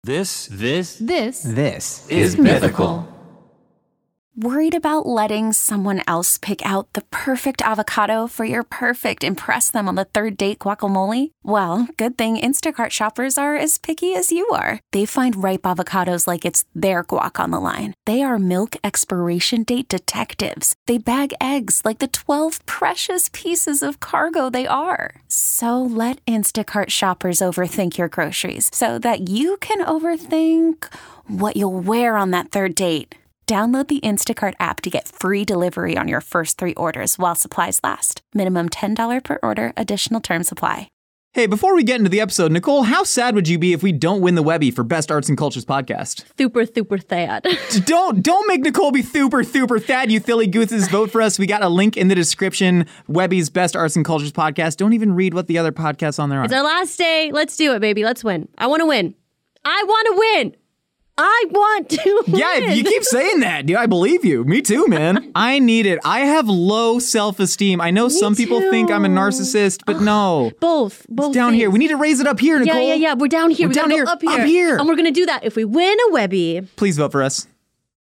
This is Mythical. Worried about letting someone else pick out the perfect avocado for your perfect impress them on the third date guacamole? Well, good thing Instacart shoppers are as picky as you are. They find ripe avocados like it's their guac on the line. They are milk expiration date detectives. They bag eggs like the 12 precious pieces of cargo they are. So let Instacart shoppers overthink your groceries so that you can overthink what you'll wear on that third date. Download the Instacart app to get free delivery on your first 3 orders while supplies last. Minimum $10 per order. Additional terms apply. Hey, before we get into the episode, Nicole, how sad would you be if we don't win the Webby for Best Arts and Cultures podcast? Super thad. Don't make Nicole be super thad, you silly gooses. Vote for us. We got a link in the description. Webby's Best Arts and Cultures podcast. Don't even read what the other podcasts on there are. It's our last day. Let's do it, baby. Let's win. I want to win. I want to win. Yeah, you keep saying that, dude. I believe you. Me too, man. I need it. I have low self-esteem. I know some people think I'm a narcissist, but no. Both. It's down here. We need to raise it up here, Nicole. Yeah. We're down here. We're down here. Up here. Up here. And we're going to do that if we win a Webby. Please vote for us.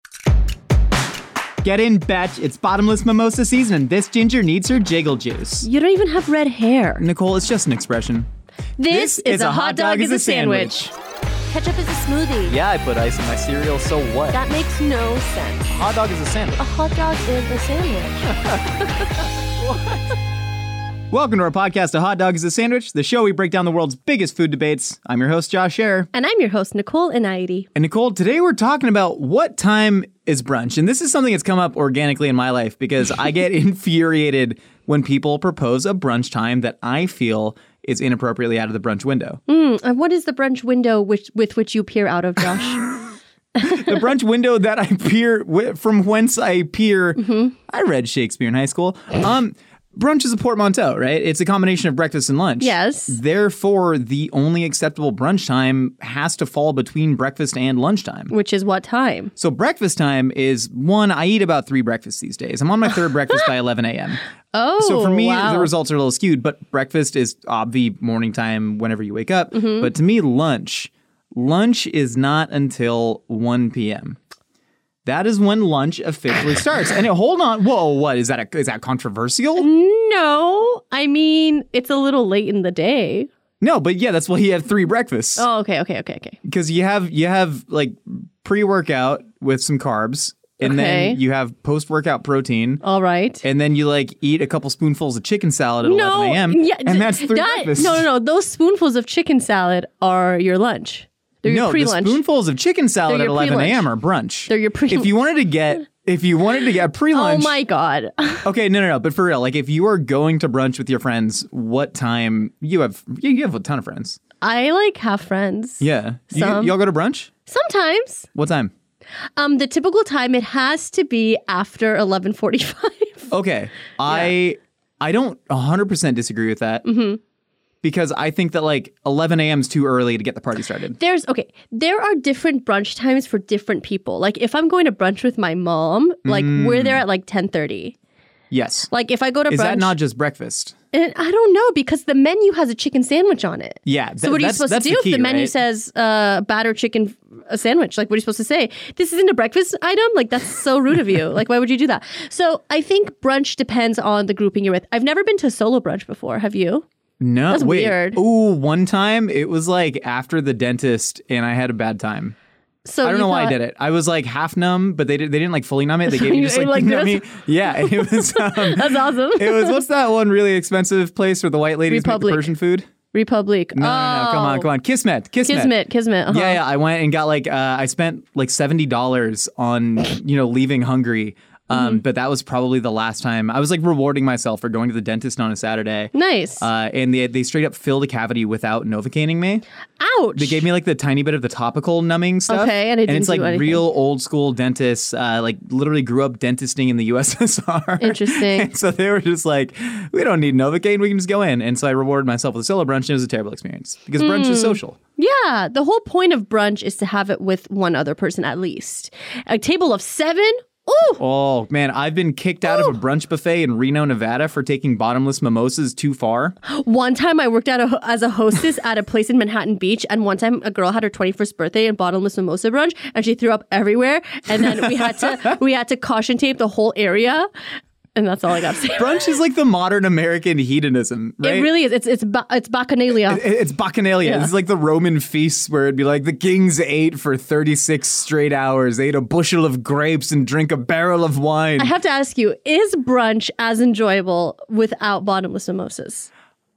Get in, Betch. It's bottomless mimosa season, and this ginger needs her jiggle juice. You don't even have red hair. Nicole, it's just an expression. This is a hot dog is a sandwich. Ketchup is a smoothie. Yeah, I put ice in my cereal, so what? That makes no sense. A hot dog is a sandwich. A hot dog is a sandwich. Welcome to our podcast, A Hot Dog is a Sandwich, the show we break down the world's biggest food debates. I'm your host, Josh Scherer. And I'm your host, Nicole Inaidi. And Nicole, today we're talking about what time is brunch. And this is something that's come up organically in my life because I get infuriated when people propose a brunch time that I feel is inappropriately out of the brunch window. What is the brunch window with which you peer out of, Josh? The brunch window that I peer, from whence I peer. Mm-hmm. I read Shakespeare in high school. Brunch is a portmanteau, right? It's a combination of breakfast and lunch. Yes. Therefore, the only acceptable brunch time has to fall between breakfast and lunchtime. Which is what time? So breakfast time is, I eat about 3 breakfasts these days. I'm on my 3rd breakfast by 11 a.m. Oh, so for me, wow. The results are a little skewed, but breakfast is obvi morning time whenever you wake up. Mm-hmm. But to me, lunch is not until 1 p.m. That is when lunch officially starts. And hold on. Whoa, what? Is that controversial? No. I mean, it's a little late in the day. No, but yeah, that's why you have 3 breakfasts. Oh, okay. Because you have like pre-workout with some carbs. And then you have post-workout protein. All right. And then you eat a couple spoonfuls of chicken salad at 11 a.m. Yeah, and that's 3 breakfasts. No. Those spoonfuls of chicken salad are your lunch. They're your pre-lunch. The spoonfuls of chicken salad at 11 a.m. are brunch. They're your pre-lunch. If you wanted to get pre-lunch. Oh my God. Okay, no. But for real, if you are going to brunch with your friends, what time you have a ton of friends. I have friends. Yeah. Y'all go to brunch? Sometimes. What time? The typical time, it has to be after 11:45. Okay. Yeah. I don't 100% disagree with that. Mm-hmm. Because I think that 11 a.m. is too early to get the party started. There are different brunch times for different people. If I'm going to brunch with my mom, we're there at 10:30. Yes. If I go to brunch. Is that not just breakfast? And I don't know, because the menu has a chicken sandwich on it. Yeah. So what are you supposed to do if the menu says batter chicken sandwich? What are you supposed to say? This isn't a breakfast item? That's so rude of you. Why would you do that? So I think brunch depends on the grouping you're with. I've never been to solo brunch before. Have you? No. That's weird. Ooh, one time it was after the dentist and I had a bad time. So I don't know why I did it. I was half numb, but they didn't fully numb it. They gave me just nummy. Yeah, it was. That's awesome. It was, what's that one really expensive place where the white ladies make the Persian food? Republic. No, come on. Kismet. Uh-huh. Yeah. I went and got I spent $70 on leaving hungry. But that was probably the last time. I was rewarding myself for going to the dentist on a Saturday. Nice. And they straight up filled a cavity without Novocaine me. Ouch. They gave me the tiny bit of the topical numbing stuff. Okay, and it's real old school dentists, literally grew up dentisting in the USSR. Interesting. And so they were just we don't need Novocaine, we can just go in. And so I rewarded myself with a solo brunch, and it was a terrible experience because brunch is social. Yeah, the whole point of brunch is to have it with one other person at least. A table of 7 Ooh. Oh, man, I've been kicked out of a brunch buffet in Reno, Nevada for taking bottomless mimosas too far. One time I worked as a hostess at a place in Manhattan Beach, and one time a girl had her 21st birthday and bottomless mimosa brunch, and she threw up everywhere, and then we had to caution tape the whole area. And that's all I got to say. Brunch is like the modern American hedonism, right? It really is. It's bacchanalia. It's bacchanalia. Yeah. It's like the Roman feasts where it'd be like the kings ate for 36 straight hours. They ate a bushel of grapes and drink a barrel of wine. I have to ask you, is brunch as enjoyable without bottomless mimosas?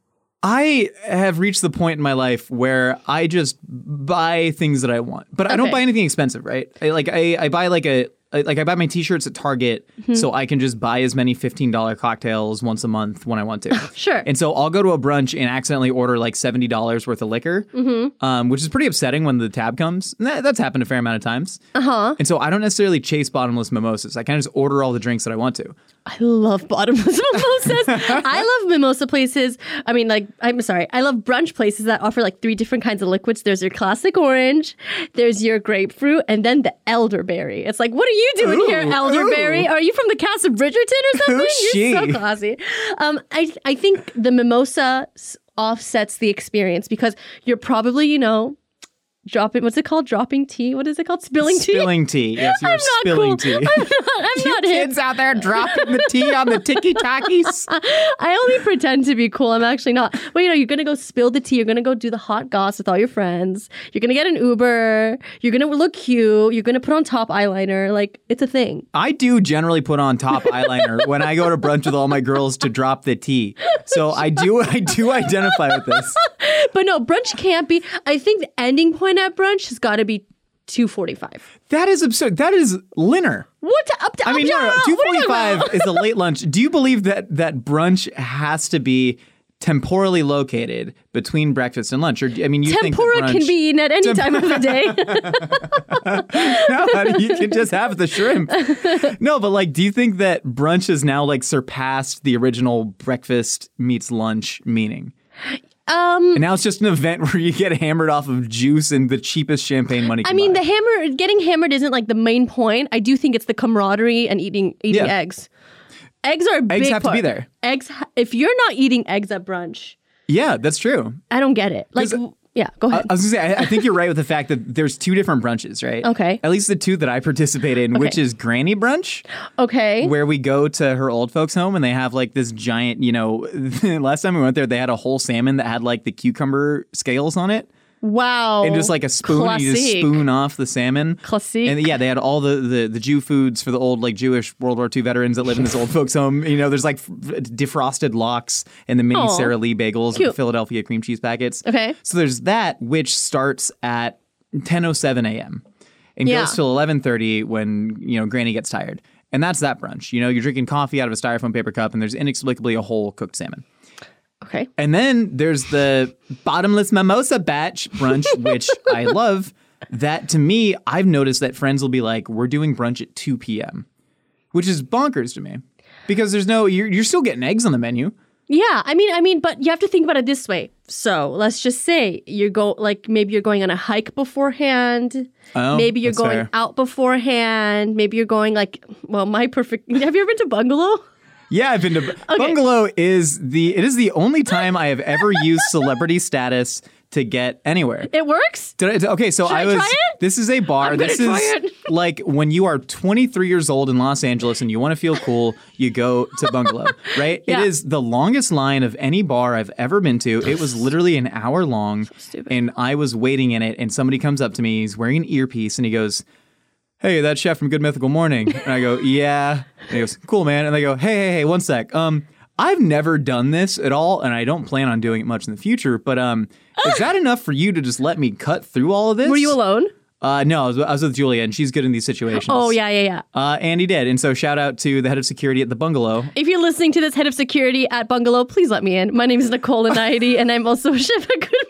I have reached the point in my life where I just buy things that I want, but I don't Okay. buy anything expensive, right? I buy I buy my t-shirts at Target so I can just buy as many $15 cocktails once a month when I want to. Sure. And so I'll go to a brunch and accidentally order like $70 worth of liquor, which is pretty upsetting when the tab comes. And that's happened a fair amount of times. Uh-huh. And so I don't necessarily chase bottomless mimosas. I kind of just order all the drinks that I want to. I love bottomless mimosas. I love mimosa places. I mean, like, I'm sorry. I love brunch places that offer like 3 different kinds of liquids. There's your classic orange, there's your grapefruit, and then the elderberry. It's like, what are you doing here, elderberry? Are you from the cast of Bridgerton or something? Who's You're so she? classy. I think the mimosa offsets the experience because you're probably, dropping, what's it called? Dropping tea? What is it called? Spilling tea? Spilling tea. Yes, you're I'm not spilling cool. tea. I'm not hip. Kids out there dropping the tea on the tiki-takis. I only pretend to be cool. I'm actually not. But you're going to go spill the tea. You're going to go do the hot goss with all your friends. You're going to get an Uber. You're going to look cute. You're going to put on top eyeliner. Like, it's a thing. I do generally put on top eyeliner when I go to brunch with all my girls to drop the tea. So I do identify with this. But no, brunch can't be. I think the ending point at brunch has got to be 2:45. That is absurd. That is Linner. What? I mean, no, what are you talking 2:45 about? is a late lunch. Do you believe that brunch has to be temporally located between breakfast and lunch? Or I mean, you Tempura think that brunch, can be eaten at any time of the day. No, you can just have the shrimp. No, but like, do you think that brunch has now like surpassed the original breakfast meets lunch meaning? And now it's just an event where you get hammered off of juice and the cheapest champagne money can I mean, buy. getting hammered isn't like the main point. I do think it's the camaraderie and eating Yeah. eggs. Eggs are a big have to part. be there. Eggs. If you're not eating eggs at brunch, Yeah, that's true. I don't get it. Like, 'Cause yeah, go ahead. I was going to say, I think you're right with the fact that there's 2 different brunches, right? Okay. At least the 2 that I participate in, which Okay. is Granny Brunch, Okay. where we go to her old folks' home and they have like this giant, last time we went there, they had a whole salmon that had like the cucumber scales on it. Wow. And just like a spoon, you just Classique. spoon off the salmon. Classique. And yeah, they had all the Jew foods for the old like Jewish World War II veterans that live in this old folks home. There's like defrosted lox and the mini Aw. Sara Lee bagels with Cute. the Philadelphia cream cheese packets. Okay. So there's that, which starts at 10:07 a.m. and Yeah. goes till 11:30 when Granny gets tired. And that's that brunch. You're drinking coffee out of a styrofoam paper cup, and there's inexplicably a whole cooked salmon. Okay. And then there's the bottomless mimosa batch brunch, which I love. That to me, I've noticed that friends will be like, we're doing brunch at 2 p.m., which is bonkers to me because you're still getting eggs on the menu. Yeah, I mean, but you have to think about it this way. So let's just say maybe you're going on a hike beforehand. Oh, maybe you're that's going fair. out beforehand. Maybe you're going have you ever been to Bungalow? Yeah, I've been to Bungalow is the only time I have ever used celebrity status to get anywhere. It works? Okay, so Should I try it? This is a bar. I'm gonna This try is it. like when you are 23 years old in Los Angeles and you want to feel cool, you go to Bungalow, right? Yeah. It is the longest line of any bar I've ever been to. It was literally an hour long, stupid. and I was waiting in it, and somebody comes up to me, he's wearing an earpiece, and he goes, "Hey, that chef from Good Mythical Morning." And I go, "Yeah." And he goes, "Cool, man." And they go, hey, one sec. I've never done this at all, and I don't plan on doing it much in the future, but is that enough for you to just let me cut through all of this? Were you alone? No, I was with Julia, and she's good in these situations. Oh, yeah. And he did. And so shout out to the head of security at the Bungalow. If you're listening to this, head of security at Bungalow, please let me in. My name is Nicole Anaidi, and I'm also a chef at Good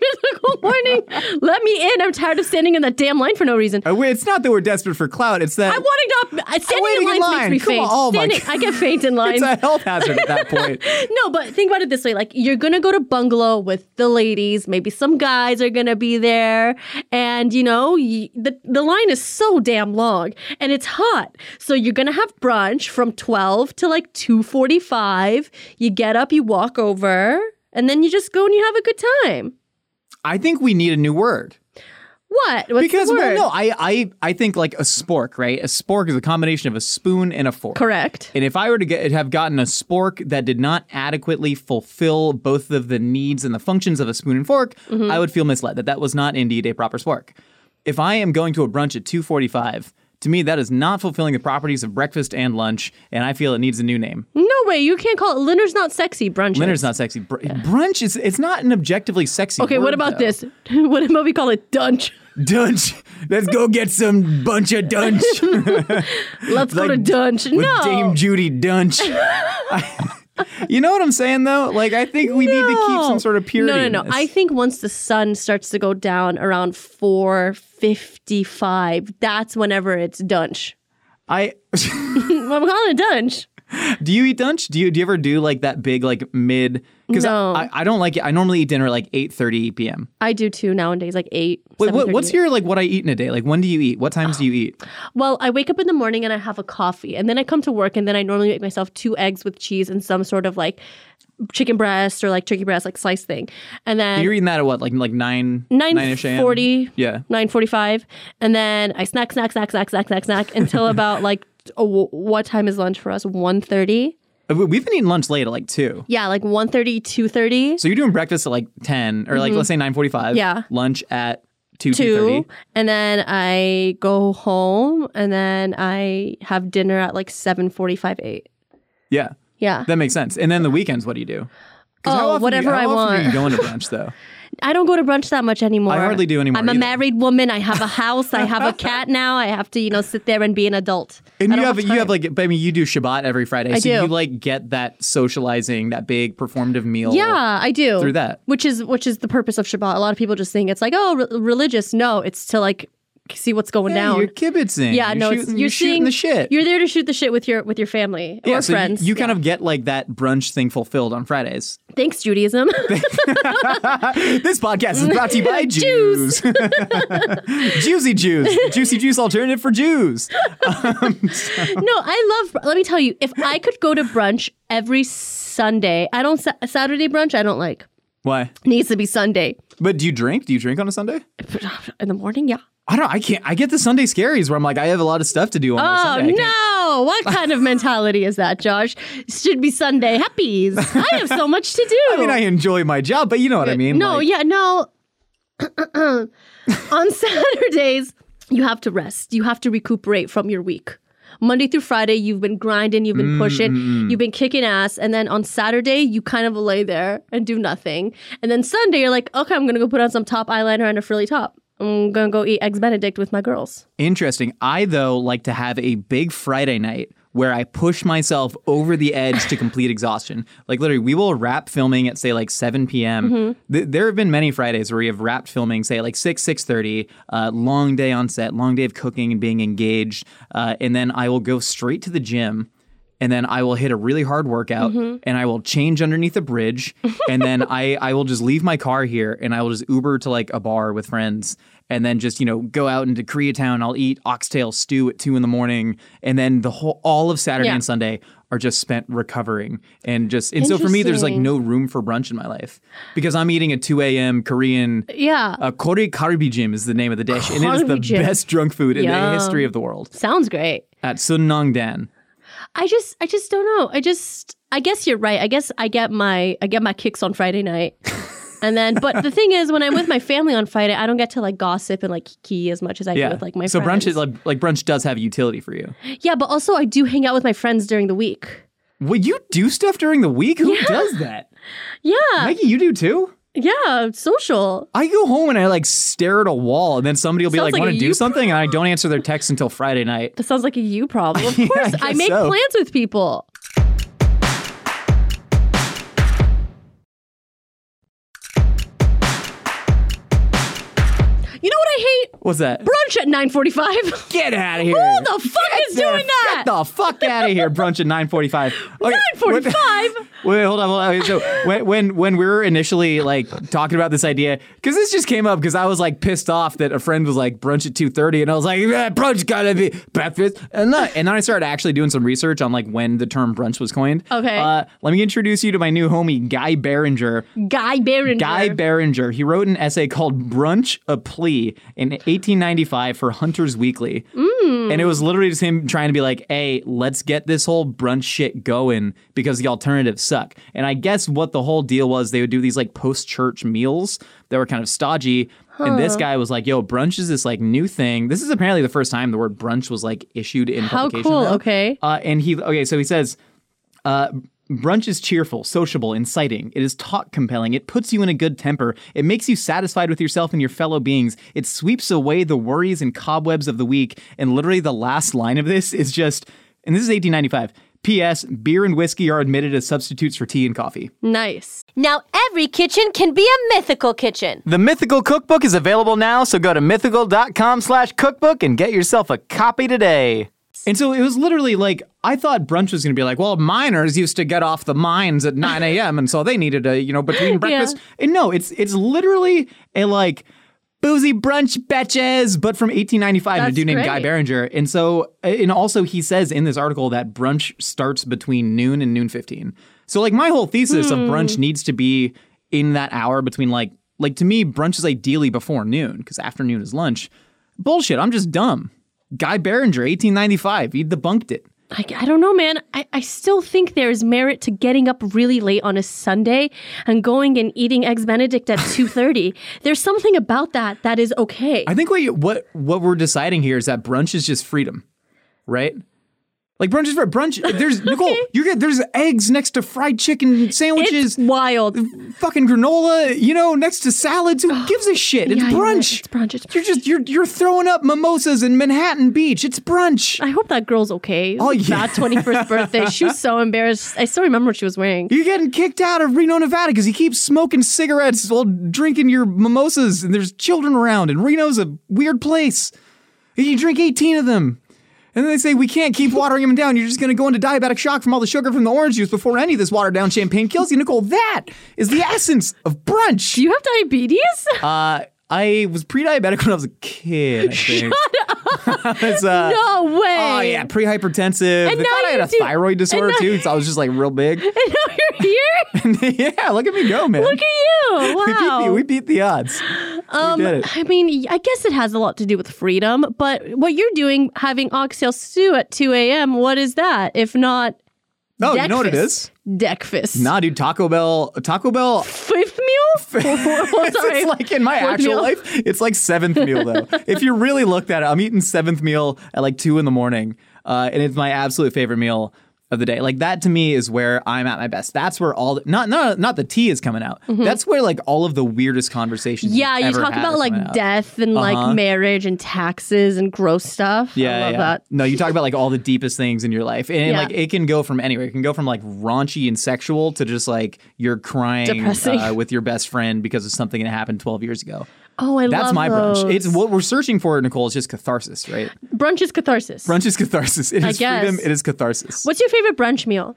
Good morning. Let me in. I'm tired of standing in that damn line for no reason. Wait, it's not that we're desperate for clout. It's that I'm wanting to. Standing in lines makes me faint. Oh my God. I get faint in lines. It's a health hazard at that point. No, but think about it this way. Like, you're going to go to bungalow with the ladies. Maybe some guys are going to be there. And, you know, the line is so damn long. And it's hot. So you're going to have brunch from 12 to like 2:45. You get up, you walk over, and then you just go and you have a good time. I think we need a new word. What? What's Because, the word? well, no, I think like a spork, right? A spork is a combination of a spoon and a fork. Correct. And if I were to have gotten a spork that did not adequately fulfill both of the needs and the functions of a spoon and fork, I would feel misled that was not indeed a proper spork. If I am going to a brunch at 2:45, to me, that is not fulfilling the properties of breakfast and lunch, and I feel it needs a new name. No way. You can't call it. Dinner's not sexy. Brunch. Dinner's not sexy. Brunch is, it's not an objectively sexy Okay, word, what about though. this? What about we call it dunch? Dunch. Let's go get some bunch of dunch. Let's go to Like, dunch. With No. Dame Judy Dunch. You know what I'm saying, though? Like, I think we need to keep some sort of purity in No. this. I think once the sun starts to go down around 4:55, that's whenever it's dunch. I'm calling it dunch. Do you eat dunch? Do you ever do like that big like mid? Because No. I don't like it. I normally eat dinner like 8:30 p.m. I do too nowadays, like 8. Wait, 7:30. what's your like what I eat in a day? Like when do you eat? What times do you eat? Well, I wake up in the morning and I have a coffee, and then I come to work, and then I normally make myself 2 eggs with cheese and some sort of like chicken breast or like turkey breast, like slice thing, and then You're eating that at what, like 9-ish a.m.? 9:40. Yeah. 9:45, and then I snack until about like what time is lunch for us? 1:30. We've been eating lunch late at like 2. Yeah, like 1:30, 2:30. So you're doing breakfast at like 10 or like let's say 9:45. Yeah. Lunch at 2, 2, and then I go home, and then I have dinner at like 7:45, 8. Yeah. Yeah. That makes sense. And then the weekends, what do you do? 'Cause how often whatever I how often want. are you going to brunch though? I don't go to brunch that much anymore. I hardly do anymore I'm a either. married woman. I have a house. I have a cat now. I have to, sit there and be an adult. And I you don't have time. like, I mean, you do Shabbat every Friday, so do. you like get that socializing, that big performative meal. Yeah, I do. Through that. Which is the purpose of Shabbat. A lot of people just think it's like, oh, religious. No, it's to like see what's going Yeah, down. you're kibitzing. Yeah, you're no, shooting, you're shooting the shit. You're there to shoot the shit with your family or so friends. You kind of get like that brunch thing fulfilled on Fridays. Thanks, Judaism. This podcast is brought to you by Jews. Juicy Jews. Juicy Juice alternative for Jews. No, let me tell you, if I could go to brunch every Sunday, Saturday brunch, I don't like. Why? It needs to be Sunday. But do you drink? Do you drink on a Sunday? In the morning, yeah. I don't know. I can't. I get the Sunday scaries where I'm like, I have a lot of stuff to do on a Oh, Sunday. I can't- no. What kind of mentality is that, Josh? It should be Sunday happies. I have so much to do. I mean, I enjoy my job, but you know what I mean. No, like, yeah, no. On Saturdays, you have to rest. You have to recuperate from your week. Monday through Friday, you've been grinding, you've been pushing, you've been kicking ass. And then on Saturday, you kind of lay there and do nothing. And then Sunday, you're like, okay, I'm going to go put on some top eyeliner and a frilly top. I'm going to go eat Eggs Benedict with my girls. Interesting. I, though, like to have a big Friday night where I push myself over the edge to complete exhaustion. Like, literally, we will wrap filming at, say, like 7 p.m. There have been many Fridays where we have wrapped filming, say, like 6:30, long day on set, long day of cooking and being engaged. And then I will go straight to the gym. And then I will hit a really hard workout and I will change underneath a bridge. And then I will just leave my car here and I will just Uber to like a bar with friends and then just, go out into Koreatown. I'll eat oxtail stew at 2 a.m. And then all of Saturday and Sunday are just spent recovering. And so for me, there's like no room for brunch in my life because I'm eating at 2 a.m. Korean. Yeah. Kore Karibijim is the name of the dish. And it is the Karibijim. best drunk food in the Yum. history of the world Sounds great. at Sunnongdan. I just don't know. I guess you're right. I guess I get my kicks on Friday night. And then, but the thing is, when I'm with my family on Friday, I don't get to like gossip and like kiki as much as I do with like my so friends. brunch is like brunch does have utility for you. Yeah, but also I do hang out with my friends during the week. Well, you do stuff during the week? Who does that? Yeah. Maggie, you do too? Yeah, social. I go home and I like stare at a wall and then somebody will be Sounds like, like want a to do you something? And I don't answer their text until Friday night. That sounds like a you problem. Of Yeah, course, I I guess make so. plans with people. What's that? Brunch at 9:45. Get out of here. Who the fuck is doing that? Get the fuck out of here. Brunch at 9:45. Okay, 9:45? Wait, hold on. Okay, so when we were initially like talking about this idea, because this just came up because I was like pissed off that a friend was like brunch at 2:30, and I was like, brunch gotta be breakfast. And then I started actually doing some research on like when the term brunch was coined. Okay. Let me introduce you to my new homie, Guy Barringer. Guy Barringer. He wrote an essay called Brunch, a Plea in 1895 for Hunter's Weekly. And it was literally just him trying to be like, hey, let's get this whole brunch shit going because the alternatives suck. And I guess what the whole deal was, they would do these like post-church meals that were kind of stodgy. And this guy was like, yo, brunch is this like new thing. This is apparently the first time the word brunch was like issued in publication. How cool, though. okay. So he says, brunch is cheerful, sociable, inciting. It is talk compelling. It puts you in a good temper. It makes you satisfied with yourself and your fellow beings. It sweeps away the worries and cobwebs of the week. And literally the last line of this is just, and this is 1895, P.S. Beer and whiskey are admitted as substitutes for tea and coffee. Nice. Now every kitchen can be a mythical kitchen. The Mythical Cookbook is available now, so go to mythical.com/cookbook and get yourself a copy today. And so it was literally like, I thought brunch was going to be like, well, miners used to get off the mines at 9 a.m. and so they needed between breakfast. Yeah. And no, it's literally a like boozy brunch betches, but from 1895 and a That's dude named great. Guy Barringer. And so, and also he says in this article that brunch starts between noon and noon 15. So like my whole thesis of brunch needs to be in that hour between like to me, brunch is ideally before noon because afternoon is lunch. Bullshit. I'm just dumb. Guy Barringer, 1895. He debunked it. I don't know, man. I still think there's merit to getting up really late on a Sunday and going and eating Eggs Benedict at 2:30. There's something about that is okay. I think what we're deciding here is that brunch is just freedom, right? Like brunch is for brunch. There's Nicole. There's eggs next to fried chicken sandwiches. It's wild. Fucking granola, next to salads. Who gives a shit? It's Yeah, you're right. brunch. It's brunch. It's You're throwing up mimosas in Manhattan Beach. It's brunch. I hope that girl's okay. Oh, yeah. That 21st birthday. She was so embarrassed. I still remember what she was wearing. You're getting kicked out of Reno, Nevada because you keep smoking cigarettes while drinking your mimosas and there's children around and Reno's a weird place. And you drink 18 of them. And then they say, we can't keep watering them down. You're just going to go into diabetic shock from all the sugar from the orange juice before any of this watered down champagne kills you. Nicole, that is the essence of brunch. Do you have diabetes? I was pre-diabetic when I was a kid, I think. No way. Oh, yeah, pre-hypertensive. And They now thought I had you a do- thyroid disorder, and now- too, so I was just, like, real big. And now you're here? Yeah, look at me go, man. Look at you. Wow. We beat the odds. We did it. I mean, I guess it has a lot to do with freedom, but what you're doing, having oxtail stew at 2 a.m., what is that? If not Oh, you know what it is? Deckfist. Nah, dude, Taco Bell. Fifth meal? Sorry. It's like in my Fourth actual meal. life, it's like seventh meal though. If you really looked at it, I'm eating seventh meal at like 2 a.m, and it's my absolute favorite meal of the day. Like that to me is where I'm at my best. That's where not the tea is coming out. That's where like all of the weirdest conversations. Yeah, you ever talk had about are like coming out. death and like marriage and taxes and gross stuff. Yeah, I love yeah. that. No, you talk about like all the deepest things in your life, and Yeah. like it can go from anywhere. It can go from like raunchy and sexual to just like you're crying Depressing. with your best friend because of something that happened 12 years ago. Oh, I That's love my those. brunch. It's what we're searching for, Nicole. Is just catharsis, right? Brunch is catharsis. Brunch is catharsis. It is guess. freedom. It is catharsis. What's your favorite brunch meal?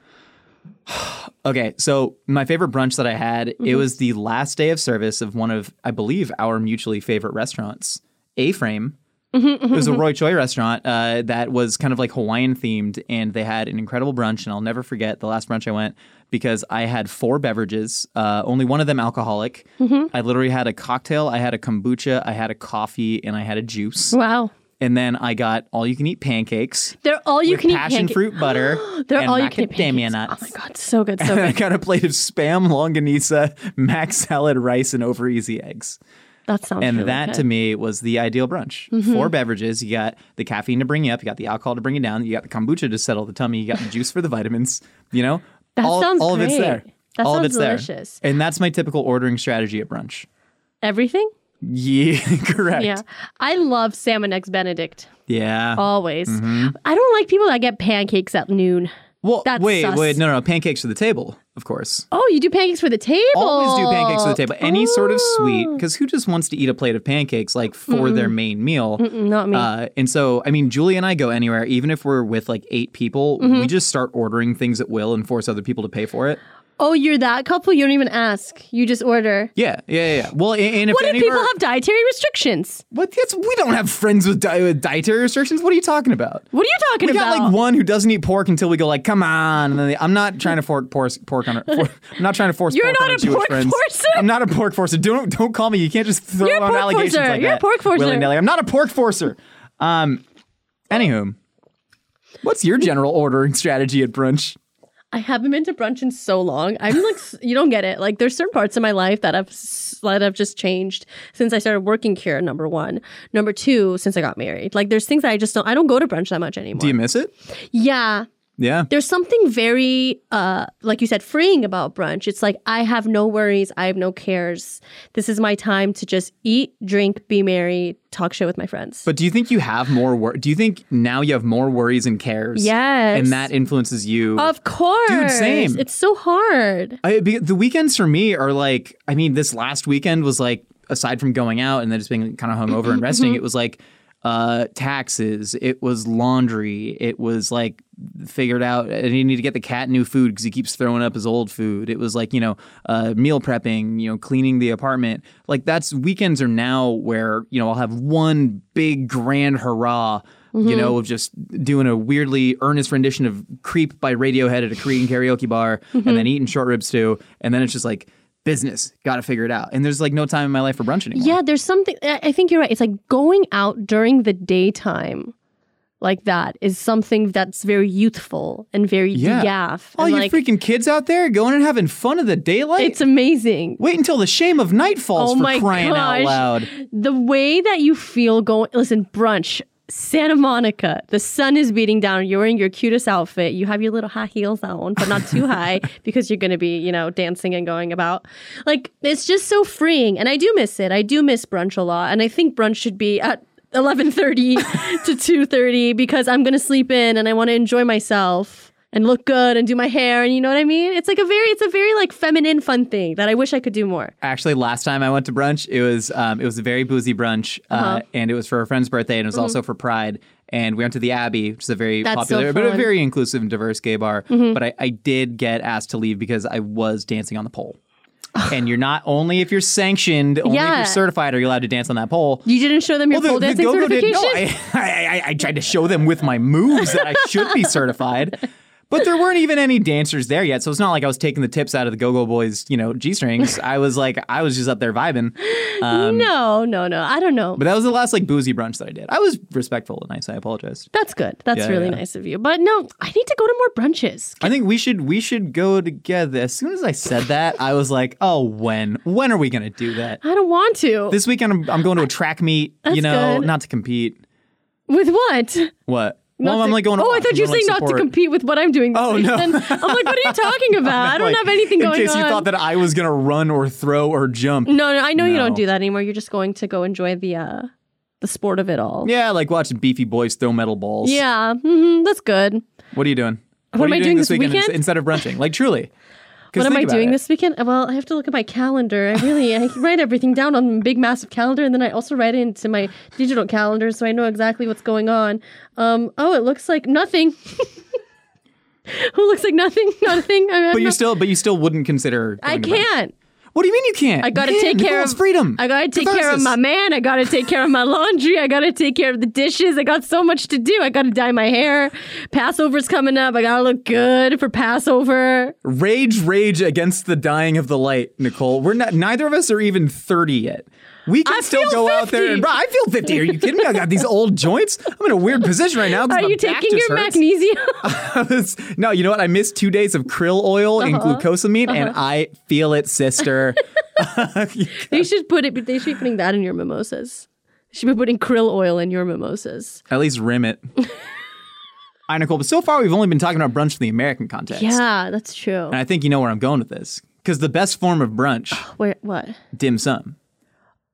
Okay, so my favorite brunch that I had, it was the last day of service of one of, I believe, our mutually favorite restaurants, A-Frame. It was a Roy Choi restaurant that was kind of like Hawaiian themed, and they had an incredible brunch. And I'll never forget the last brunch I went because I had 4 beverages, only one of them alcoholic. I literally had a cocktail, I had a kombucha, I had a coffee, and I had a juice. Wow. And then I got all-you-can-eat pancakes. They're all you with can eat passion pancakes. fruit butter. They're and all you can eat macadamia pancakes. nuts. Oh my god, so good, so And I good. got a plate of Spam, longanisa, mac salad, rice, and over easy eggs. That sounds And really that good. to me was the ideal brunch. 4 beverages. You got the caffeine to bring you up. You got the alcohol to bring you down. You got the kombucha to settle the tummy. You got the juice for the vitamins. That all sounds of it's great. there. That all of sounds it's delicious. there. And that's my typical ordering strategy at brunch. Everything? Yeah, correct. Yeah. I love salmon eggs Benedict. Yeah. Always. I don't like people that get pancakes at noon. Well, that's wait, sus. no, pancakes to the table. of course. Oh, you do pancakes for the table. Always do pancakes for the table. Any sort of sweet, because who just wants to eat a plate of pancakes like for their main meal? Not me. And so, I mean, Julie and I go anywhere, even if we're with like 8 people, we just start ordering things at will and force other people to pay for it. Oh, you're that couple? You don't even ask. You just order. Yeah. Well, and if What if people have dietary restrictions? We don't have friends with dietary restrictions. What are you talking about? What are you talking We about? got like one who doesn't eat pork until we go like, come on. And then I'm not trying to force pork on her. I'm not trying to force You're pork not on our a Jewish pork friends. forcer? I'm not a pork forcer. Don't call me. You can't just throw You're a out pork allegations forcer. like You're a that. pork forcer. Willy-nilly. I'm not a pork forcer. Anywho, what's your general ordering strategy at brunch? I haven't been to brunch in so long. I'm like, you don't get it. Like, there's certain parts of my life that have just changed since I started working here. Number one, number two, since I got married. Like, there's things that I don't go to brunch that much anymore. Do you miss it? Yeah. Yeah. There's something very, like you said, freeing about brunch. It's like, I have no worries. I have no cares. This is my time to just eat, drink, be merry, talk shit with my friends. But do you think you have more do you think now you have more worries and cares? Yes. And that influences you? Of course. Dude, same. It's so hard. The weekends for me are like, I mean, this last weekend was like, aside from going out and then just being kind of hungover and resting, it was like taxes, it was laundry, it was like figured out I need to get the cat new food because he keeps throwing up his old food. It was like, meal prepping, cleaning the apartment. Like weekends are now where, I'll have one big grand hurrah, of just doing a weirdly earnest rendition of Creep by Radiohead at a Korean karaoke bar and then eating short rib stew. And then it's just like, business, got to figure it out. And there's like no time in my life for brunch anymore. Yeah, there's something, I think you're right. It's like going out during the daytime like that is something that's very youthful and very gaff. All and you like, freaking kids out there going and having fun of the daylight. It's amazing. Wait until the shame of night falls Oh for my crying out gosh. loud. The way that you feel listen, brunch, Santa Monica, the sun is beating down. You're wearing your cutest outfit. You have your little high heels on, but not too high because you're going to be, dancing and going about. Like, it's just so freeing. And I do miss it. I do miss brunch a lot. And I think brunch should be at 11:30 to 2:30 because I'm going to sleep in and I want to enjoy myself and look good and do my hair. And you know what I mean? It's a very like feminine, fun thing that I wish I could do more. Actually, last time I went to brunch, it was a very boozy brunch, and it was for a friend's birthday, and it was also for Pride. And we went to the Abbey, which is a very popular, but a very inclusive and diverse gay bar. But I did get asked to leave because I was dancing on the pole. And you're not only if you're sanctioned, only if you're certified are you allowed to dance on that pole. You didn't show them your pole dancing certification? I tried to show them with my moves that I should be certified. But there weren't even any dancers there yet, so it's not like I was taking the tips out of the Go-Go Boys, G-strings. I was just up there vibing. No, I don't know. But that was the last boozy brunch that I did. I was respectful and nice. I apologized. That's good. That's really nice of you. But no, I need to go to more brunches. I think we should go together. As soon as I said that, I was like, oh, when are we gonna do that? I don't want to. This weekend I'm going to a track meet. That's good. Not to compete. With what? What? Well, I'm like going to I thought you were saying not to compete with what I'm doing this weekend. No. I'm like, what are you talking about? I don't have anything going on. In case you thought that I was going to run or throw or jump. No, I know you don't do that anymore. You're just going to go enjoy the sport of it all. Yeah, like watching beefy boys throw metal balls. Yeah, that's good. What are you doing? What am I doing this weekend? Instead of brunching? Like, truly. What am I doing this weekend? Well, I have to look at my calendar. I write everything down on a big, massive calendar, and then I also write it into my digital calendar so I know exactly what's going on. It looks like nothing. Who looks like nothing? Not a thing. But you still wouldn't consider. I can't. What do you mean you can't? I gotta take care of freedom. I gotta take care of my man. I gotta take care of my laundry. I gotta take care of the dishes. I got so much to do. I gotta dye my hair. Passover's coming up. I gotta look good for Passover. Rage against the dying of the light, Nicole. Neither of us are even 30 yet. We can still go 50. Out there and I feel 50. Are you kidding me? I got these old joints. I'm in a weird position right now. Are you taking your magnesium? No, you know what? I missed 2 days of krill oil and glucosamine, and I feel it, sister. They should be putting that in your mimosas. They should be putting krill oil in your mimosas. At least rim it. All right, Nicole, but so far we've only been talking about brunch in the American context. Yeah, that's true. And I think you know where I'm going with this. Because the best form of brunch. What? Dim sum.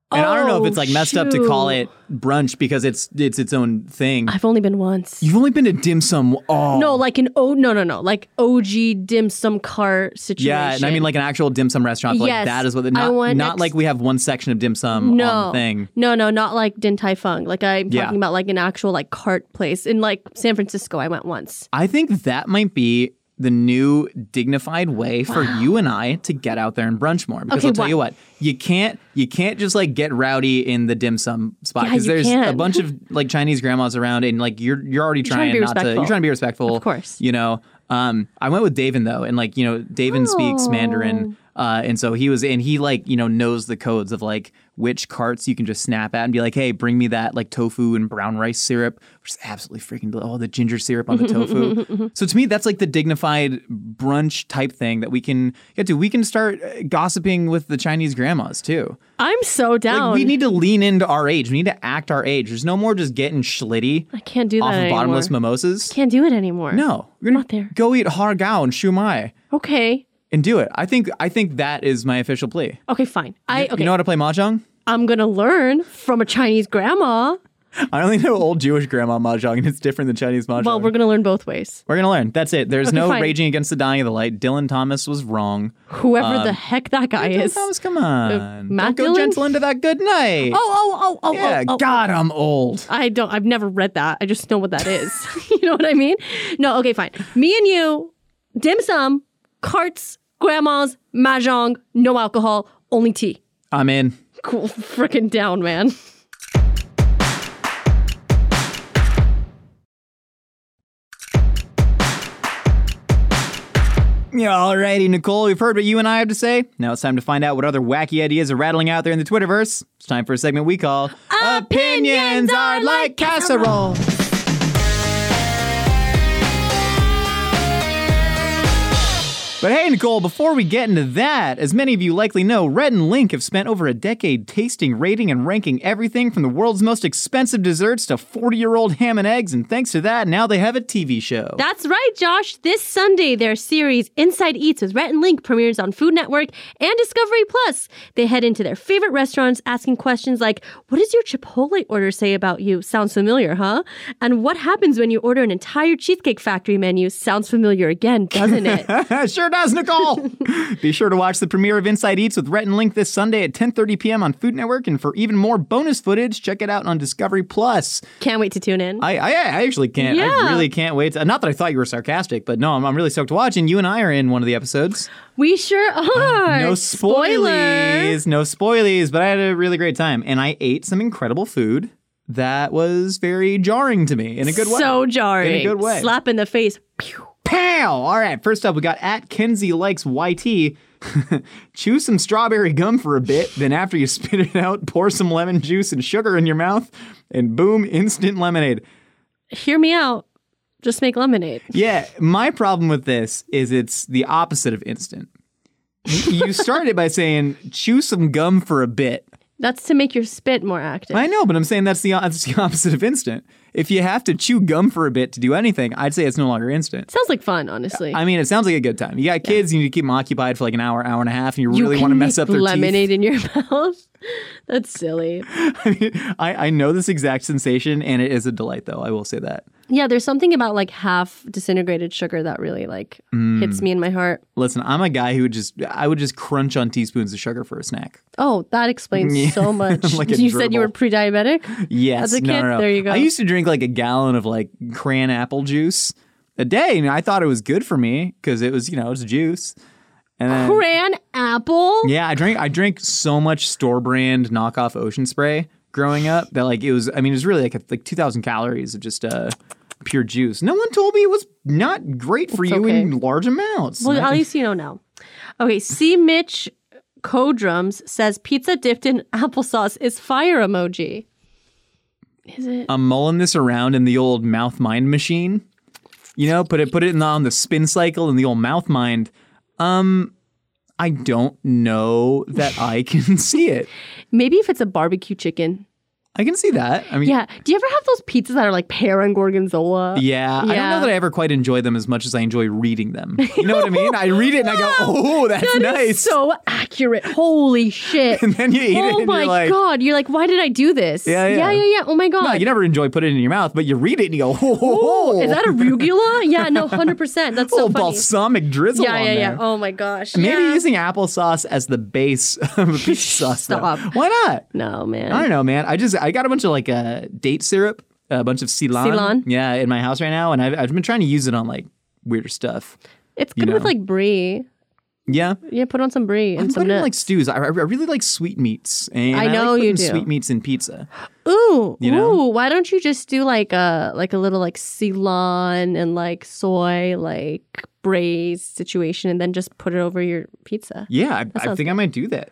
And I don't know if it's like messed up to call shoot. it brunch because it's its own thing. I've only been once. You've only been to dim sum. Oh. No, like like OG dim sum cart situation. Yeah, and I mean like an actual dim sum restaurant. Like Yes, that is what I went not like we have one section of dim sum on the thing. No, not like Din Tai Fung. Like I'm Yeah. talking about like an actual like cart place in like San Francisco. I went once. I think that might be the new dignified way for you and I to get out there and brunch more. Because Okay, I'll tell why? you what, you can't just like get rowdy in the dim sum spot Yeah, because you there's a can. bunch of like Chinese grandmas around and like you're already trying to be not to respectful. you're trying to be respectful. Of course. You know. I went with Davin though, and like, you know, Davin speaks Mandarin. And so he like, you know, knows the codes of like which carts you can just snap at and be like, hey, bring me that like tofu and brown rice syrup, which is absolutely freaking the ginger syrup on the tofu. So to me, that's like the dignified brunch type thing that we can get to. We can start gossiping with the Chinese grandmas too. I'm so down. Like we need to lean into our age. We need to act our age. There's no more just getting schlitty I can't do that off of anymore. bottomless mimosas. Can't do it anymore. No, we're gonna not there. go eat har gao and shumai Okay. and do it. I think that is my official plea. Okay, fine. Okay. You know how to play mahjong? I'm gonna learn from a Chinese grandma. I only know old Jewish grandma mahjong, and it's different than Chinese mahjong. Well, we're gonna learn both ways. We're gonna learn. That's it. There's Okay, no fine. raging against the dying of the light. Dylan Thomas was wrong. Whoever the heck that guy Dylan is. Thomas, come on. Matt Don't go Dillon? gentle into that good night. Oh. yeah. God, I'm old. I've never read that. I just know what that is. You know what I mean? No, okay, fine. Me and you, dim sum, carts, grandmas, mahjong, no alcohol, only tea. I'm in. Cool. Freaking down, man. Yeah, alrighty, Nicole. We've heard what you and I have to say. Now it's time to find out what other wacky ideas are rattling out there in the Twitterverse. It's time for a segment we call Opinions Are Like Casserole. But hey, Nicole, before we get into that, as many of you likely know, Rhett and Link have spent over a decade tasting, rating, and ranking everything from the world's most expensive desserts to 40-year-old ham and eggs, and thanks to that, now they have a TV show. That's right, Josh. This Sunday, their series Inside Eats with Rhett and Link premieres on Food Network and Discovery Plus. They head into their favorite restaurants asking questions like, what does your Chipotle order say about you? Sounds familiar, huh? And what happens when you order an entire Cheesecake Factory menu? Sounds familiar again, doesn't it? Sure does, Nicole. Be sure to watch the premiere of Inside Eats with Rhett and Link this Sunday at 10:30 p.m. on Food Network, and for even more bonus footage, check it out on Discovery Plus. Can't wait to tune in. I actually can't. Yeah. I really can't wait. Not that I thought you were sarcastic, but no, I'm really stoked to watch. And you and I are in one of the episodes. We sure are. No Spoiler. spoilies. No spoilies, but I had a really great time. And I ate some incredible food that was very jarring to me in a good way. So jarring. In a good way. Slap in the face. Pew. Pow! All right, first up, we got at Kenzie Likes YT. Chew some strawberry gum for a bit, then after you spit it out, pour some lemon juice and sugar in your mouth, and boom, instant lemonade. Hear me out. Just make lemonade. Yeah, my problem with this is it's the opposite of instant. You started by saying, chew some gum for a bit. That's to make your spit more active. I know, but I'm saying that's the opposite of instant. If you have to chew gum for a bit to do anything, I'd say it's no longer instant. Sounds like fun, honestly. I mean, it sounds like a good time. You got kids, you need to keep them occupied for like an hour and a half, and you really want to mess up their lemonade teeth. in your mouth. That's silly. I mean, I know this exact sensation, and it is a delight, though. I will say that. Yeah, there's something about like half disintegrated sugar that really like hits me in my heart. Listen, I'm a guy who would just crunch on teaspoons of sugar for a snack. Oh, that explains so much. Like a you said you were gerbil. pre-diabetic? Yes, As a kid? no. There you go. I used to drink like a gallon of like cran apple juice a day, and I thought it was good for me because it was, it's juice. And then, Cran apple? yeah, I drank so much store brand knockoff Ocean Spray growing up that like it was really like 2,000 calories of just pure juice. No one told me it was not great for you okay. in large amounts. Well, at least you know now. Okay, C. Mitch Codrums says pizza dipped in applesauce is fire emoji. Is it? I'm mulling this around in the old mouth mind machine. Put it on the spin cycle in the old mouth mind. I don't know that I can see it. Maybe if it's a barbecue chicken. I can see that. I mean, Yeah. Do you ever have those pizzas that are like pear and gorgonzola? yeah. I don't know that I ever quite enjoy them as much as I enjoy reading them. You know what I mean? I read it and I go, oh, that's That nice. is so accurate. Holy shit. And then you eat it Oh and my you're like, God. You're like, why did I do this? Yeah. Yeah. Oh my God. no, you never enjoy putting it in your mouth, but you read it and you go, oh, Is that arugula? Yeah, no, 100%. That's a so little funny. balsamic drizzle on Yeah. there. Oh my gosh. Maybe yeah. using applesauce as the base of a pizza sauce. though. Stop. Why not? No, man. I don't know, man. I got a bunch of like date syrup, a bunch of Ceylon. Yeah, in my house right now, and I've been trying to use it on like weirder stuff. It's good with like brie. Yeah. Yeah, put on some brie and I'm some putting nuts. like stews. I really like sweetmeats. And I know like you putting do. sweetmeats in pizza. Ooh, You know? why don't you just do like a little like Ceylon and like soy like braised situation and then just put it over your pizza? Yeah, I think I might do that.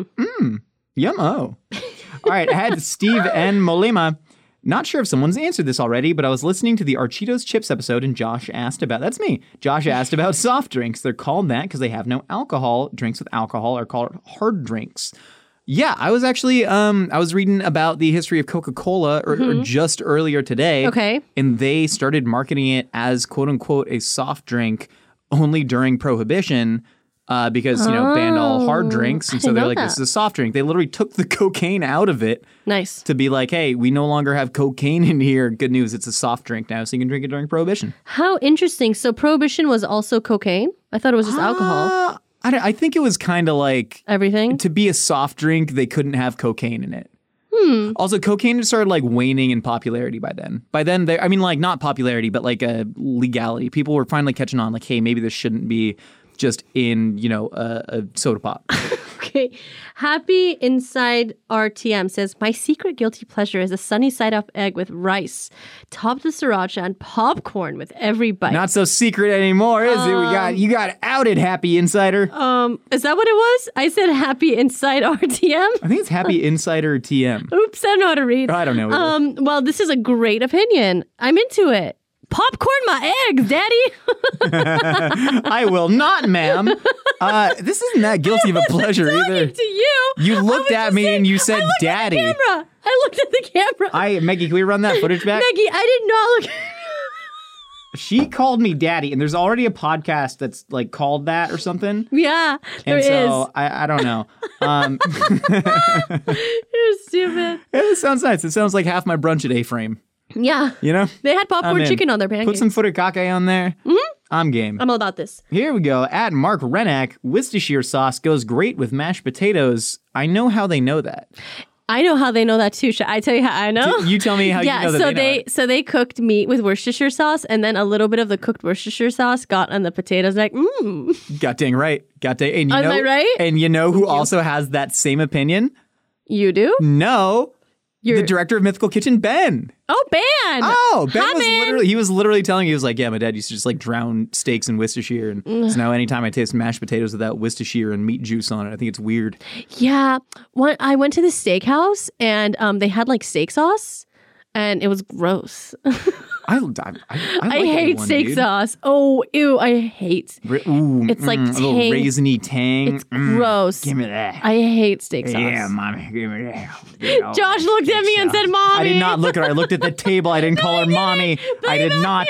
Yum-o. All right, I had Steve N. Molema. Not sure if someone's answered this already, but I was listening to the Architos Chips episode and Josh asked about, that's me, Josh asked about soft drinks. They're called that because they have no alcohol. Drinks with alcohol are called hard drinks. Yeah, I was actually, I was reading about the history of Coca-Cola or just earlier today. Okay. And they started marketing it as quote unquote a soft drink only during Prohibition. Because, banned all hard drinks. And so didn't they're know like, that. this is a soft drink. They literally took the cocaine out of it Nice. to be like, hey, we no longer have cocaine in here. Good news, it's a soft drink now, so you can drink it during Prohibition. How interesting. So Prohibition was also cocaine? I thought it was just alcohol. I think it was kind of like, Everything? to be a soft drink, they couldn't have cocaine in it. Also, cocaine had started like waning in popularity by then. By then, not popularity, but like legality. People were finally catching on, like, hey, maybe this shouldn't be just in, a soda pop. Okay. Happy Inside RTM says, my secret guilty pleasure is a sunny side up egg with rice, topped with sriracha and popcorn with every bite. Not so secret anymore, is it? You got outed, Happy Insider. Is that what it was? I said Happy Inside RTM. I think it's Happy Insider TM. Oops, I don't know how to read. I don't know either. Well, this is a great opinion. I'm into it. Popcorn my eggs, Daddy. I will not, ma'am. This isn't that guilty of a pleasure either. To you. You I looked was at just me saying- and you said, I looked Daddy. At the camera. I looked at the camera. Maggie, can we run that footage back? Maggie, I did not look. She called me Daddy, and there's already a podcast that's like called that or something. Yeah, there And is. so I don't know. You're stupid. It sounds nice. It sounds like half my brunch at A-Frame. Yeah. You know? They had popcorn I'm in. chicken on their pancakes. Put some furikake on there. I'm game. I'm all about this. Here we go. At Mark Renack, Worcestershire sauce goes great with mashed potatoes. I know how they know that. I know how they know that too. Should I tell you how I know? You tell me how yeah, you know that so they know it. they cooked meat with Worcestershire sauce, and then a little bit of the cooked Worcestershire sauce got on the potatoes. Like, Got dang right. Got dang. And you Am know, I right? And you know who also has that same opinion? you do? No. The director of Mythical Kitchen, Ben. Oh, Ben. Oh, Ben Hi, was Ben. he was literally telling you, he was like, yeah, my dad used to just like drown steaks in Worcestershire. And so now anytime I taste mashed potatoes without Worcestershire and meat juice on it, I think it's weird. Yeah. I went to the steakhouse, and they had like steak sauce, and it was gross. I I hate A1, steak dude. sauce. Oh, ew, I hate. Ooh, It's like a little tang. raisiny tang. It's gross. Give me that. I hate steak sauce. Yeah, mommy, give me that. Josh looked at me and said, "Mommy." I did not look at her. I looked at the table. I didn't call her mommy. I did not.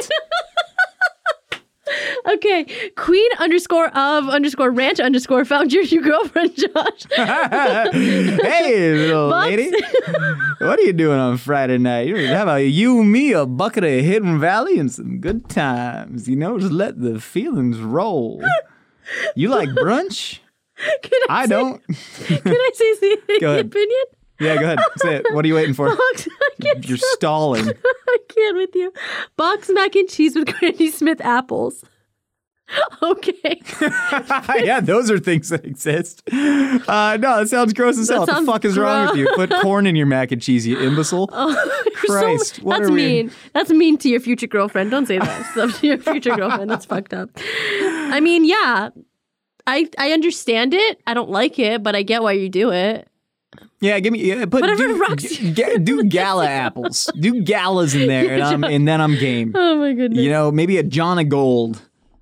Okay, Queen_of_ranch_ found your new girlfriend, Josh. Hey, little Bucks. lady. What are you doing on Friday night? How about you, me, a bucket of Hidden Valley, and some good times? Just let the feelings roll. You like brunch? I don't. Can I say the Go ahead. opinion? Yeah, go ahead. Say it. What are you waiting for? Box, I can't You're stalling. I can't with you. Box mac and cheese with Granny Smith apples. Okay. Yeah, those are things that exist. No, that sounds gross as hell. What the sounds fuck is wrong with you? Put corn in your mac and cheese, you imbecile. Christ, what that's are we- mean. That's mean to your future girlfriend. Don't say that stuff to your future girlfriend. That's fucked up. I mean, yeah. I understand it. I don't like it, but I get why you do it. Yeah, give me. Put Whatever rocks do gala apples. Do galas in there, and then I'm game. Oh my goodness. Maybe a John of Gold.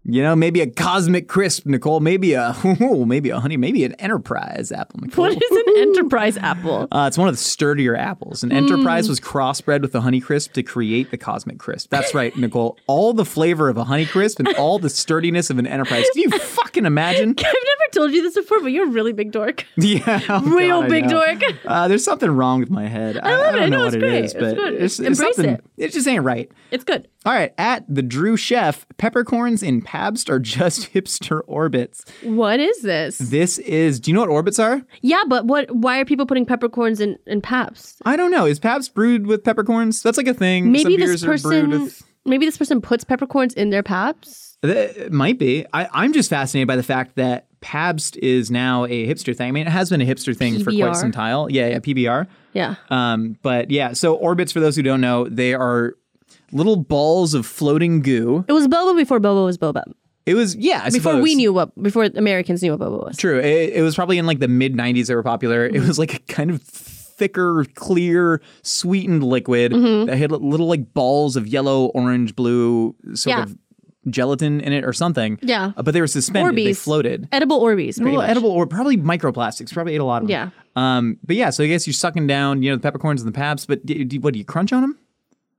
You know, maybe a Cosmic Crisp, Nicole. Maybe a honey, maybe an Enterprise apple, Nicole. What is an Enterprise apple? It's one of the sturdier apples. An Enterprise was crossbred with the Honey Crisp to create the Cosmic Crisp. That's right, Nicole. All the flavor of a Honey Crisp and all the sturdiness of an Enterprise. Can you fucking imagine? I've never told you this before, but you're a really big dork. Yeah. Real big dork. There's something wrong with my head. I don't know what it is, but it's Embrace something. it. It just ain't right. It's good. All right, at the Drew Chef, peppercorns in Pabst are just hipster orbits. What is this? This is, do you know what orbits are? Yeah, but why are people putting peppercorns in Pabst? I don't know. Is Pabst brewed with peppercorns? That's like a thing. Maybe Some this beers are brewed person with... maybe this person puts peppercorns in their Pabst. It might be. I'm just fascinated by the fact that Pabst is now a hipster thing. I mean, it has been a hipster thing for quite some time. Yeah, PBR. Yeah. But yeah, so orbits, for those who don't know, they are little balls of floating goo. It was boba before boba was boba. It was, yeah, I before suppose. before Americans knew what boba was. True. It was probably in like the mid 90s they were popular. It was like a kind of thicker, clear, sweetened liquid that had little like balls of yellow, orange, blue sort of gelatin in it or something. Yeah. But they were suspended. Orbeez. They floated. Edible Orbeez, pretty much. Edible or probably microplastics. Probably ate a lot of them. Yeah. But yeah, so I guess you're sucking down, the peppercorns and the Pabst, but what do you crunch on them?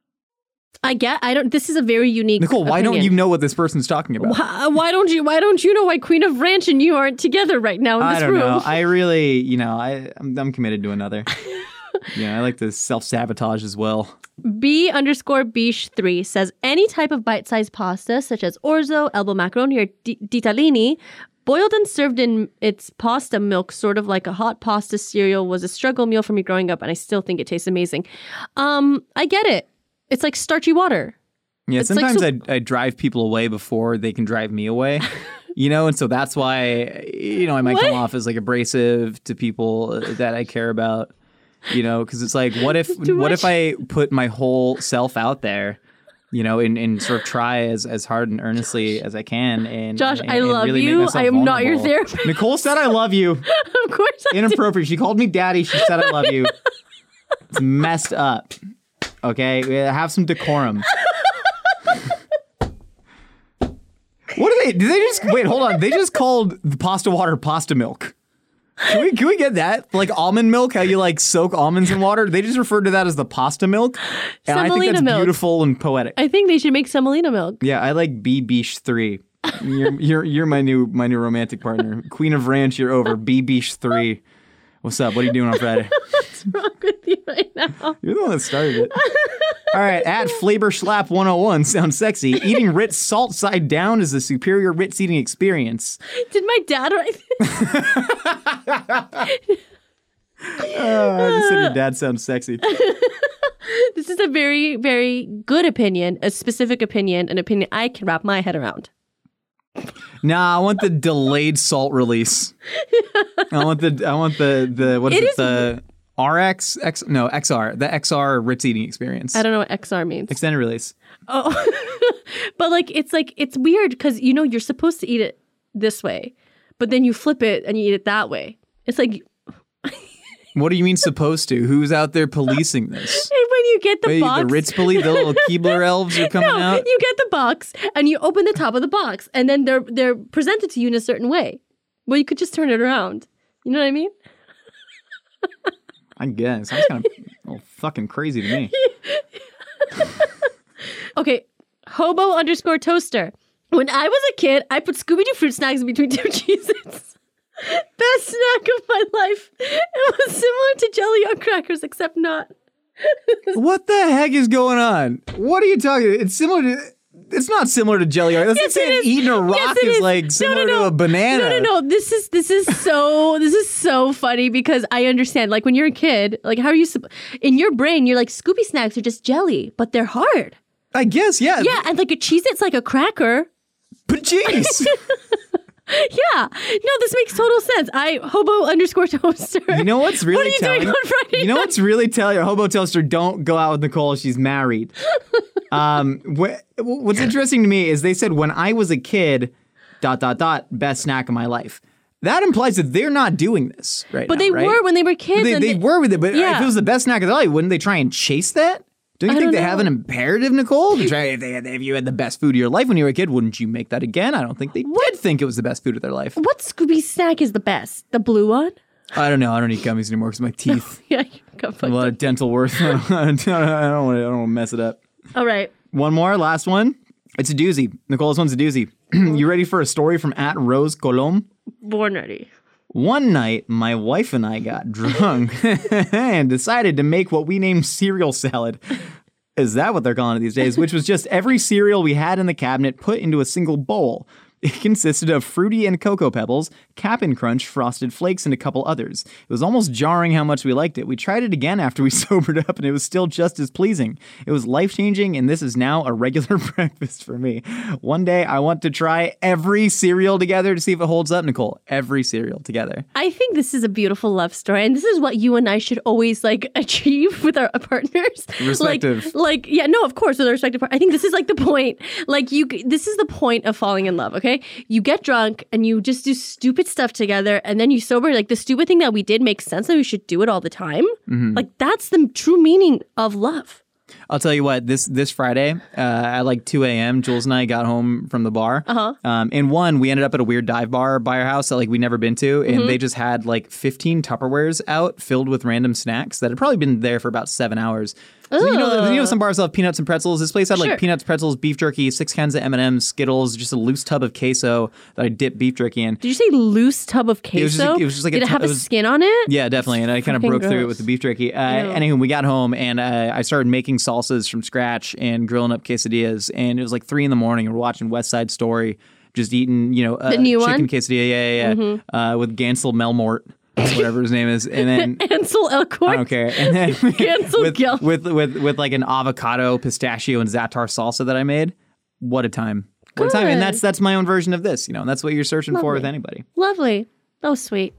This is a very unique Nicole, why opinion. don't you know what this person's talking about? Why don't you know why Queen of Ranch and you aren't together right now in this room? I don't know. I really, I'm committed to another. I like to self-sabotage as well. B_Bish3 says any type of bite-sized pasta such as orzo, elbow macaroni, or ditalini boiled and served in its pasta milk, sort of like a hot pasta cereal, was a struggle meal for me growing up, and I still think it tastes amazing. I get it. It's like starchy water. Yeah, it's sometimes like I drive people away before they can drive me away. And so that's why, I might come off as like abrasive to people that I care about. Because it's like, what if I put my whole self out there, and sort of try as hard and earnestly as I can. And Josh, and I love really you. I am not your vulnerable. therapist. Nicole said I love you. Of course I Inappropriate. She called me daddy. She said I love you. It's messed up. Okay? Have some decorum. What are they? Did they just wait? Hold on. They just called the pasta water pasta milk. Can we get that? Like almond milk, how you like soak almonds in water? They just referred to that as the pasta milk. And I think that's milk. beautiful and poetic. I think they should make semolina milk. Yeah, I like B_Bish3. You're my new romantic partner. Queen of Ranch, you're over. B_Bish3. What's up? What are you doing on Friday? What's wrong with you right now? You're the one that started it. All right, at Flavor Schlap 101, sounds sexy. Eating Ritz salt side down is a superior Ritz eating experience. Did my dad write this? I just said your dad sounds sexy. This is a very, very good opinion, a specific opinion, an opinion I can wrap my head around. Nah, I want the delayed salt release. I want the what is it? The XR, the XR Ritz eating experience. I don't know what XR means. Extended release. Oh, but it's weird because you're supposed to eat it this way, but then you flip it and you eat it that way. It's like. What do you mean supposed to? Who's out there policing this? And when you get the box, the Ritz police, the little Keebler elves are coming out. You get the box and you open the top of the box, and then they're presented to you in a certain way. Well, you could just turn it around. You know what I mean? I guess. Sounds kind of fucking crazy to me. Okay, hobo_toaster. When I was a kid, I put Scooby-Doo fruit snacks in between two Cheez-Its. Best snack of my life. It was similar to jelly on crackers, except not. What the heck is going on? What are you talking about? It's not similar to jelly. That's like saying eating a rock is like similar to a banana. No. This is so funny because I understand. Like when you're a kid, like how are you in your brain? You're like Scooby snacks are just jelly, but they're hard. I guess, yeah. Yeah, and like a Cheez-It's like a cracker. But jeez. Yeah. No, this makes total sense. hobo_toaster. You know what's really what are you telling? doing on Friday You know night? what's really telling? Hobo toaster, don't go out with Nicole. She's married. What's interesting to me is they said when I was a kid, ... best snack of my life. That implies that they're not doing this right now. But they right? were when they were kids. They were with it, but yeah. if it was the best snack of their life, wouldn't they try and chase that? Don't you I think don't they know. have an imperative, Nicole? To try, if you had the best food of your life when you were a kid, wouldn't you make that again? I don't think they did think it was the best food of their life. What Scooby snack is the best? The blue one? I don't know. I don't eat gummies anymore because my teeth. Yeah, you got A fucked lot up. of dental worth. I don't want to mess it up. All right. One more, last one. It's a doozy. Nicole, this one's a doozy. You ready for a story from @RoseColomb? Born ready. One night, my wife and I got drunk and decided to make what we named cereal salad. Is that what they're calling it these days? Which was just every cereal we had in the cabinet put into a single bowl. It consisted of Fruity and Cocoa Pebbles, Cap'n Crunch, Frosted Flakes, and a couple others. It was almost jarring how much we liked it. We tried it again after we sobered up, and it was still just as pleasing. It was life-changing, and this is now a regular breakfast for me. One day, I want to try every cereal together to see if it holds up, Nicole. Every cereal together. I think this is a beautiful love story, and this is what you and I should always like achieve with our partners. Respective. Yeah, no, of course, with our respective part. I think this is like the point. Like this is the point of falling in love. Okay, you get drunk and you just do stupid stuff together, and then you sober. Like the stupid thing that we did makes sense that we should do it all the time. Like that's the true meaning of love. I'll tell you what, this Friday at like 2 a.m., Jules and I got home from the bar. And we ended up at a weird dive bar by our house that like we'd never been to. And they just had like 15 Tupperwares out filled with random snacks that had probably been there for about 7 hours. So, you know, some bars have peanuts and pretzels. This place had like Sure. peanuts, pretzels, beef jerky, 6 cans of M&M's, Skittles, just a loose tub of queso that I dipped beef jerky in. Did you say loose tub of queso? It was just like Did a it have it a was- skin on it? Yeah, definitely. And I kind of Fucking broke through it gross. with the beef jerky. Anywho, we got home and I started making salsas from scratch and grilling up quesadillas. And it was like 3 a.m. and we're watching West Side Story, just eating, you know, The new chicken one? quesadilla, with Gansel Melmort, whatever his name is. And then Ansel Elgort. I don't care. And then Gansel Gelf. with like an avocado, pistachio, and za'atar salsa that I made. What a time. What a time. And Good. that's my own version of this, you know, and that's what you're searching for with anybody. Lovely. That was sweet.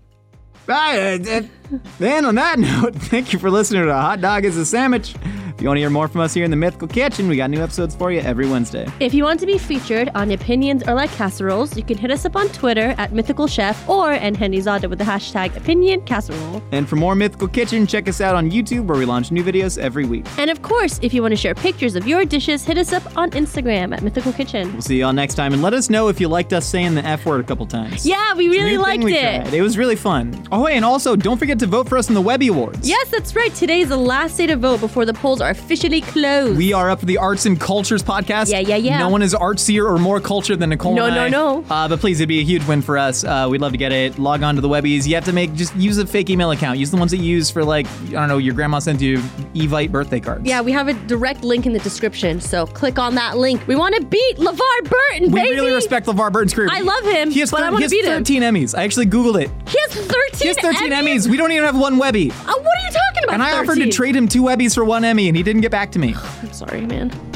Then on that note, thank you for listening to Hot Dog is a Sandwich. If you want to hear more from us here in the Mythical Kitchen, we got new episodes for you every Wednesday. If you want to be featured on Opinions or Like Casseroles, you can hit us up on Twitter at Mythical Chef or @HenryZada with the hashtag Opinion Casserole. And for more Mythical Kitchen, check us out on YouTube where we launch new videos every week. And of course, if you want to share pictures of your dishes, hit us up on Instagram at Mythical Kitchen. We'll see y'all next time, and let us know if you liked us saying the F word a couple times. Yeah, we really New thing liked we it. tried. It was really fun. Oh, and also, don't forget to vote for us in the Webby Awards. Yes, that's right. Today is the last day to vote before the polls are officially closed. We are up for the Arts and Cultures podcast. Yeah. No one is artsier or more cultured than Nicole No, and I. no. But please, it'd be a huge win for us. We'd love to get it. Log on to the Webbies. You have to just use a fake email account. Use the ones that you use for like, I don't know, your grandma sent you Evite birthday cards. Yeah, we have a direct link in the description, so click on that link. We want to beat LeVar Burton, We baby! really respect LeVar Burton's career. I love him, He has, but I want to he beat has him. 13 Emmys. I actually Googled it. He has 13 He has 13 Emmys. We don't even have one Webby. What are you talking about? And I offered to 13? trade him 2 Emmys for 1 Emmy, and he didn't get back to me. I'm sorry, man.